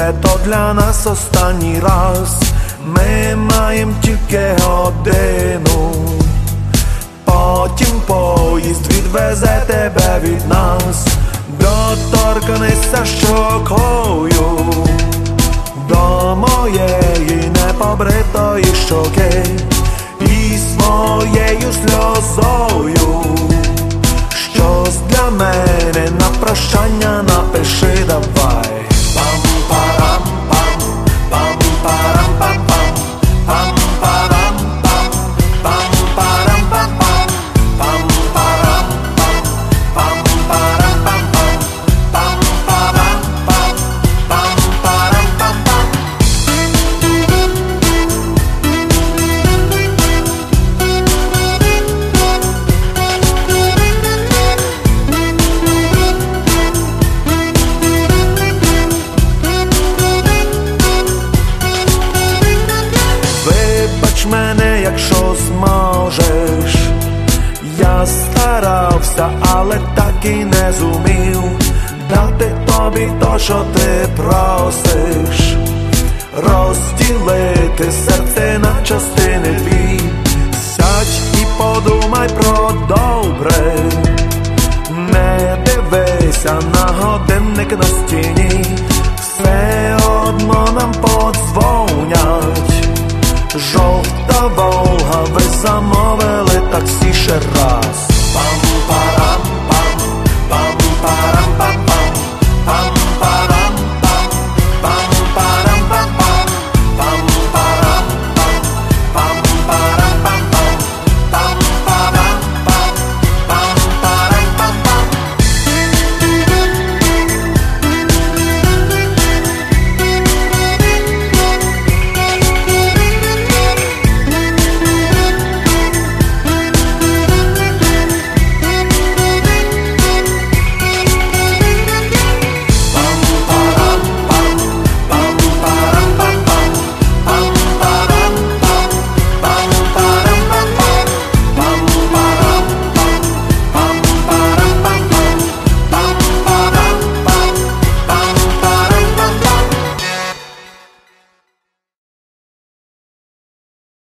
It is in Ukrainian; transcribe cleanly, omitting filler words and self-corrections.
буде то для нас останній раз. Ми маєм тільки годину, потім поїзд відвезе тебе від нас. Доторкнися щокою до моєї непобритої щоки і своєю сльозою щось для мене на прощання напиши давай. Пам-парам-пам, пам-парам-пам-пам, пам-парам-пам, пам-парам-пам-пам, пам-парам-пам, пам-парам-пам-пам, пам-парам-пам, пам-парам-пам-пам. Вибач мене, якщо зможеш. Я старався, але так і не зумів дати тобі то, що ти просиш, розділити серце на частини дві. Сядь і подумай про добре, не дивися на годинник на стіні, все одно нам подзвонять. Жовта Волга, ви замовили таксі ще раз.